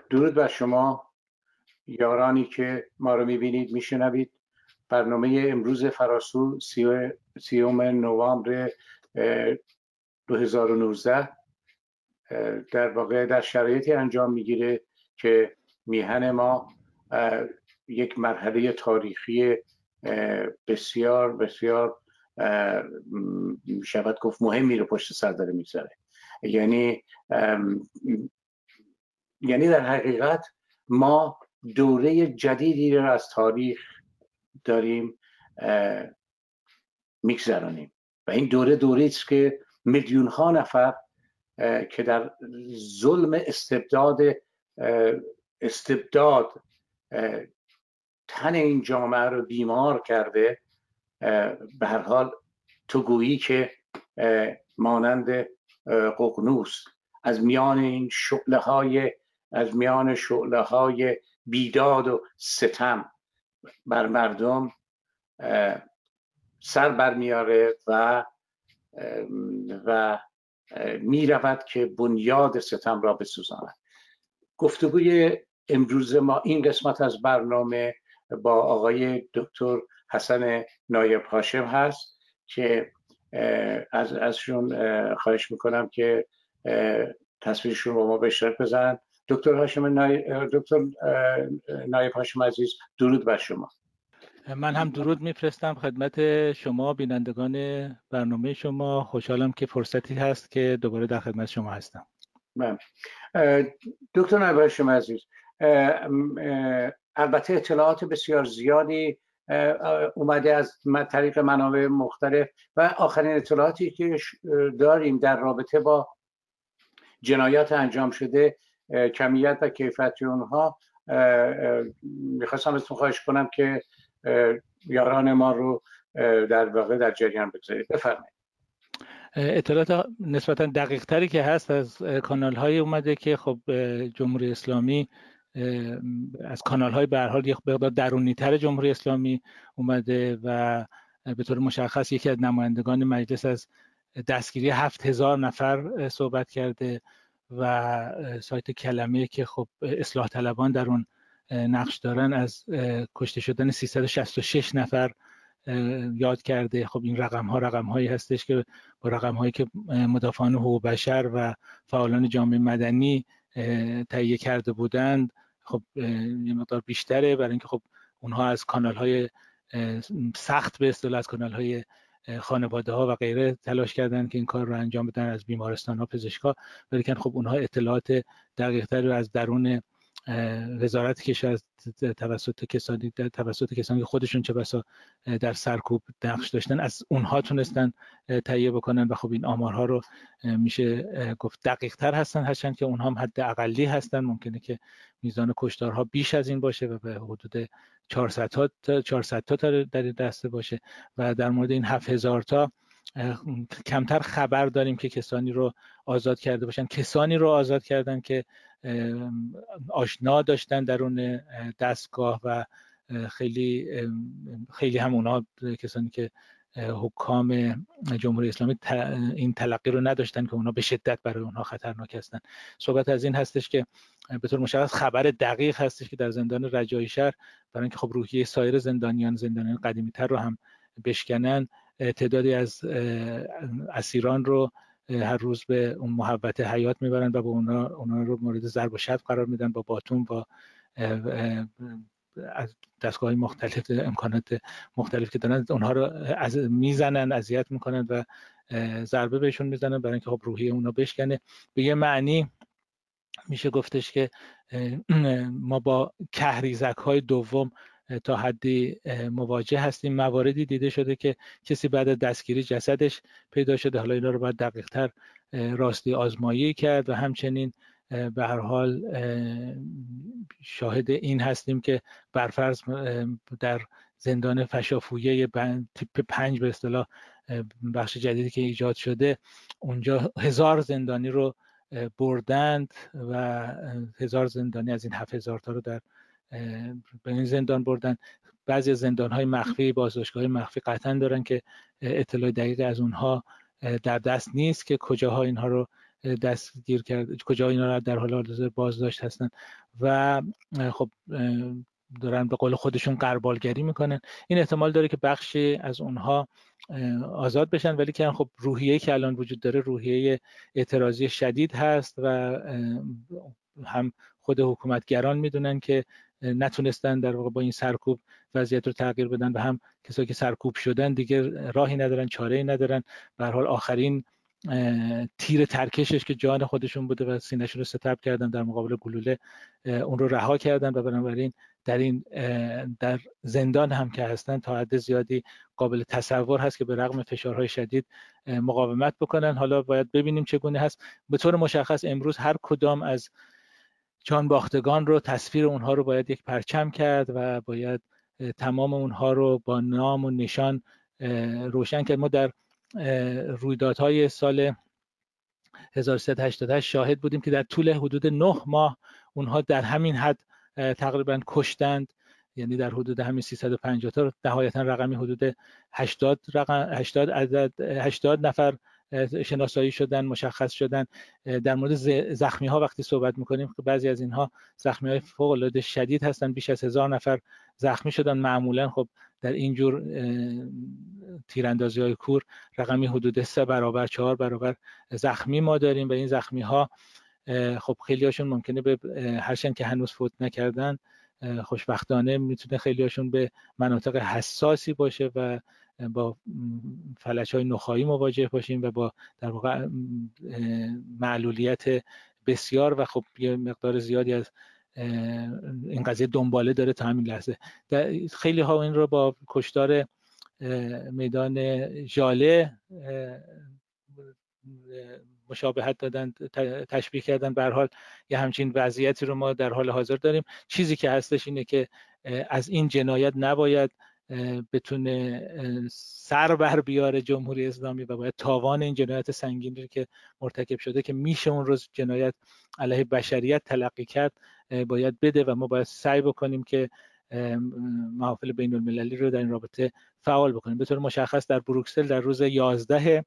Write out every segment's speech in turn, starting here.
درود بر شما یارانی که ما رو میبینید میشنوید. برنامه امروز فراسو 30 نوامبر 2019 در واقع در شرایطی انجام میگیره که میهن ما یک مرحله تاریخی بسیار بسیار شاید گفت مهمی رو پشت سر داره میگذاره. یعنی در حقیقت ما دوره جدیدی رو از تاریخ داریم میگذرانیم و این دوره است که میلیون ها نفر که در ظلم استبداد تن این جامعه رو بیمار کرده، به هر حال تو گویی که مانند ققنوس از میان این شعله های بیداد و ستم بر مردم سر برمیاره و می رود که بنیاد ستم را بسوزاند. گفتگوی امروز ما این قسمت از برنامه با آقای دکتر حسن نایب هاشم هست که ازشون خواهش میکنم که تصویرشون رو ما به اشتراک بذارن. دکتر نایب هاشم عزیز، درود بر شما. من هم درود میفرستم خدمت شما بینندگان برنامه شما. خوشحالم که فرصتی هست که دوباره در خدمت شما هستم. دکتر نایب هاشم عزیز، البته اطلاعات بسیار زیادی اومده از طریق منابع مختلف و آخرین اطلاعاتی که داریم در رابطه با جنایات انجام شده، کمیت و کیفیت اونها، میخواستم ازتون خواهش کنم که یاران ما رو در واقع در جریان بگذارید. بفرمایید. اطلاعات نسبتا دقیق تری که هست از کانال های اومده که خب جمهوری اسلامی از کانال های به هر حال یک مقدار درونی تر جمهوری اسلامی اومده و به طور مشخص یکی از نمایندگان مجلس از دستگیری 7000 نفر صحبت کرده و سایت کلمه که خب اصلاح طلبان در اون نقش دارن از کشته شدن 366 نفر یاد کرده. خب این رقم هایی هستش که با رقم هایی که مدافعان حقوق بشر و فعالان جامعه مدنی تهیه کرده بودند خب یه مقدار بیشتره، برای اینکه خب اونها از کانال های سخت به اصطلاح از کانال های خانواده ها و غیره تلاش کردن که این کار رو انجام بدن، از بیمارستان ها، پزشکا، ولی که خب اونها اطلاعات دقیق تری رو از درون وزارت کشور توسط کسانی که خودشون چه بسا در سرکوب نقش داشتن از اونها تونستن تهیه بکنن و خب این آمارها رو میشه گفت دقیق تر هستن، هرچند که اونها هم حد اقلی هستن. ممکنه که میزان کشتارها بیش از این باشه و به حدود 400 تا در دسته باشه و در مورد این 7000 تا کمتر خبر داریم که کسانی رو آزاد کرده باشن. کسانی رو آزاد کردن که آشنا داشتن درون دستگاه و خیلی هم اونا کسانی که حکام جمهوری اسلامی این تلقی رو نداشتن که اونا به شدت برای اونها خطرناک هستن. صحبت از این هستش که به طور مشخص خبر دقیق هستش که در زندان رجایی شهر برای اینکه خب روحیه سایر زندانیان قدیمی تر رو هم بشکنن، تعدادی از اسیران رو هر روز به اون محوطه حیات میبرن و با اونا رو مورد ضرب و شتم قرار میدن، با باتون، با از دستگاه‌های مختلف، امکانات مختلف که دارن اونها رو میزنن، اذیت میکنن و ضربه بهشون میزنن برای اینکه خب روحیه اونا بشکنه. به یه معنی میشه گفتش که ما با کهریزک‌های دوم تا حدی مواجه هستیم. مواردی دیده شده که کسی بعد از دستگیری جسدش پیدا شده، حالا اینا رو باید دقیق‌تر راستی آزمایی کرد و همچنین به هر حال شاهد این هستیم که برفرض در زندان فشافویه تیپ 5 به اصطلاح بخش جدیدی که ایجاد شده، اونجا 1000 زندانی رو بردند و 1000 زندانی از این 7000 تا رو به این زندان بردن. بعضی از زندان‌های مخفی، بازداشتگاه‌های مخفی قطعاً دارن که اطلاع دقیق از اونها در دست نیست که کجاها اینها رو دستگیر کرد، کجا اینا را در حال حاضر بازداشت هستن و خب دارن به قول خودشون غربالگری میکنن. این احتمال داره که بخشی از اونها آزاد بشن، ولی که خب روحیه‌ای که الان وجود داره روحیه اعتراضی شدید هست و هم خود حکومتگران میدونن که نتونستن در واقع با این سرکوب وضعیت رو تغییر بدن و هم کسایی که سرکوب شدن دیگه راهی ندارن، چاره‌ای ندارن. به هر حال آخرین تیر ترکشش که جان خودشون بوده و سینه‌شون رو ستبر کردن در مقابل گلوله، اون رو رها کردن و بنابراین در زندان هم که هستن تا حد زیادی قابل تصور هست که به رغم فشارهای شدید مقاومت بکنن. حالا باید ببینیم چگونه هست. به طور مشخص امروز هر کدام از جان باختگان رو، تصویر اونها رو باید یک پرچم کرد و باید تمام اونها رو با نام و نشان روشن کرد. ما در رویدادهای سال 1388 شاهد بودیم که در طول حدود 9 ماه اونها در همین حد تقریبا کشتند، یعنی در حدود همین 350 تا، نهایتا رقمی حدود 80 نفر شناسایی شدن، مشخص شدن. در مورد زخمی ها وقتی صحبت میکنیم که بعضی از اینها زخمی های فوق العاده شدید هستن، بیش از 1000 نفر زخمی شدن. معمولا خب در اینجور تیراندازی های کور رقمی حدود 3 برابر 4 برابر زخمی ما داریم و این زخمی ها خب خیلی هاشون ممکنه به هرچند که هنوز فوت نکردن، خوشبختانه میتونه خیلی هاشون به مناطق حساسی باشه و با فلج‌های نخاعی مواجه باشیم و با در واقع معلولیت بسیار و خب یه مقدار زیادی از این قضیه دنباله داره تا همین لحظه. خیلی ها این رو با کشتار میدان ژاله مشابهت دادن، تشبیه کردن. به هر حال یه همچین وضعیتی رو ما در حال حاضر داریم. چیزی که هستش اینه که از این جنایت نباید بتونه سر بر بیاره جمهوری اسلامی و باید تاوان این جنایت سنگینی که مرتکب شده که میشه اون روز جنایت علیه بشریت تلقی کرد باید بده و ما باید سعی بکنیم که محافل بین المللی رو در این رابطه فعال بکنیم. به طور مشخص در بروکسل در روز 11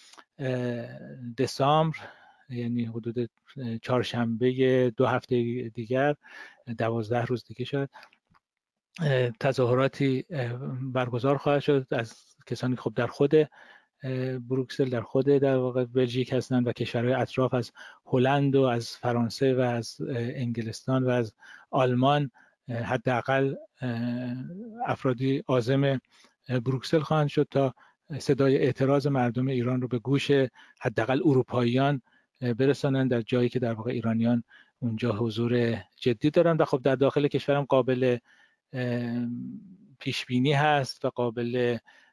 دسامبر، یعنی حدود چهارشنبه 2 هفته دیگر، 12 روز دیگه شد، تظاهراتی برگزار خواهد شد از کسانی که خب در خود بروکسل، در خود در واقع بلژیک هستند و کشورهای اطراف از هلند و از فرانسه و از انگلستان و از آلمان. حداقل افرادی عازم بروکسل خواهند شد تا صدای اعتراض مردم ایران رو به گوش حداقل اروپاییان برسانند در جایی که در واقع ایرانیان اونجا حضور جدی دارن و خب در داخل کشورم قابل پیش بینی هست و قابل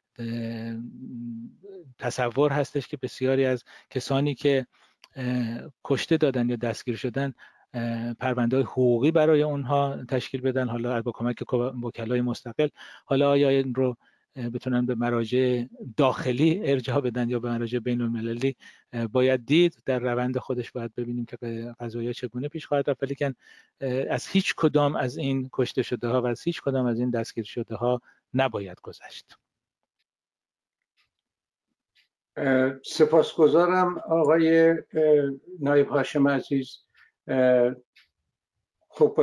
تصور هستش که بسیاری از کسانی که کشته دادن یا دستگیر شدن پرونده‌های حقوقی برای اونها تشکیل بدن، حالا با کمک وکلای مستقل. حالا آیا این رو بتونن به مراجع داخلی ارجاع بدن یا به مراجع بین المللی باید دید. در روند خودش باید ببینیم که قضایا چگونه پیش خواهد رفت، ولی از هیچ کدام از این کشته شده ها و از هیچ کدام از این دستگیر شده ها نباید گذشت. سپاسگزارم آقای نایب هاشم عزیز. خب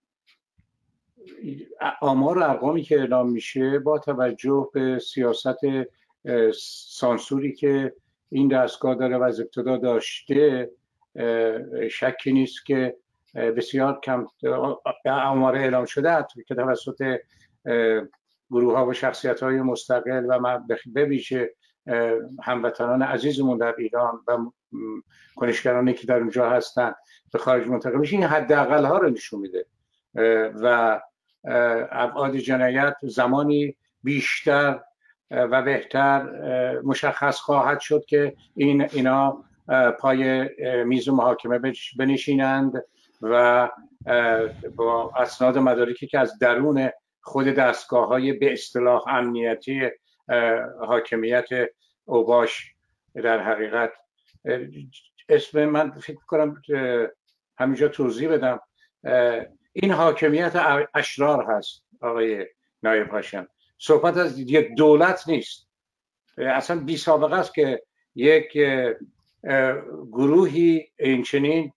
آمار و ارقامی که اعلام میشه با توجه به سیاست سانسوری که این دستگاه داره و از ابتدا داشته، شکی نیست که بسیار کم آمار اعلام شده که توسط گروه ها و شخصیت های مستقل و به ویژه هموطنان عزیزمون در ایران و کنشگرانی که در اونجا هستن به خارج منتقل میشه، این حداقل ها رو نشون میده و ابعاد جنایت زمانی بیشتر و بهتر مشخص خواهد شد که اینا پای میز محاکمه بنشینند و با اسناد مدارکی که از درون خود دستگاه‌های به اصطلاح امنیتی حاکمیت اوباش در حقیقت اسم من فکر کنم همینجا توضیح بدم، این حاکمیت اشرار هست آقای نایب هاشم. صحبت از یک دولت نیست، اصلا بی سابقه است که یک گروهی این چنین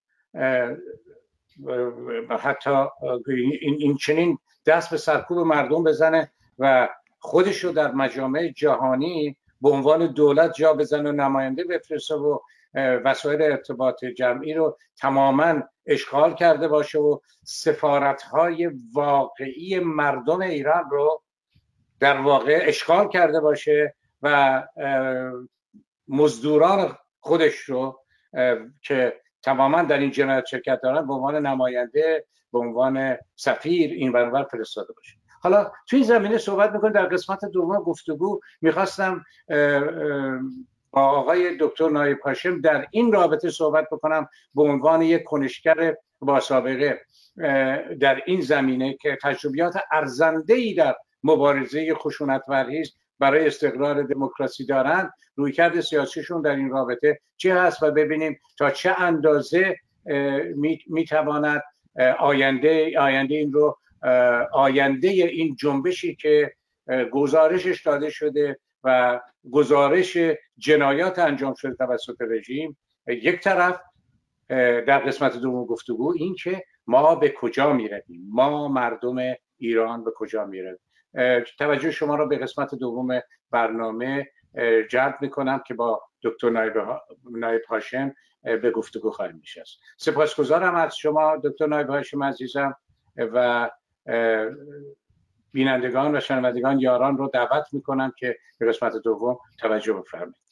حتی این چنین دست به سرکوب مردم بزنه و خودش رو در مجامع جهانی به عنوان دولت جا بزنه و نماینده بفرسته و وسایل ارتباط جمعی رو تماما اشغال کرده باشه و سفارت‌های واقعی مردم ایران رو در واقع اشغال کرده باشه و مزدوران خودش رو که تماما در این جنایت شرکت دارن به عنوان نماینده، به عنوان سفیر این برابر فرستاده باشه. حالا توی این زمینه صحبت میکنم. در قسمت دوم گفتگو میخواستم با آقای دکتر نایب هاشم در این رابطه صحبت بکنم به عنوان یک کنشگر با سابقه در این زمینه که تجربیات ارزنده‌ای در مبارزه خشونت ورزی برای استقرار دموکراسی دارن، رویکرد سیاسیشون در این رابطه چه هست و ببینیم تا چه اندازه میتواند آینده این جنبشی که گزارشش داده شده و گزارش جنایات انجام شده توسط رژیم یک طرف، در قسمت دوم گفتگو این که ما به کجا میرویم، ما مردم ایران به کجا میرویم. توجه شما را به قسمت دوم برنامه جلب میکنم که با دکتر نایب هاشم به گفتگو خواهیم نشست. سپاسگزارم از شما دکتر نایب هاشم عزیزم و بینندگان و شنوندگان یاران رو دعوت میکنم که به قسمت دوم توجه بفرمایید.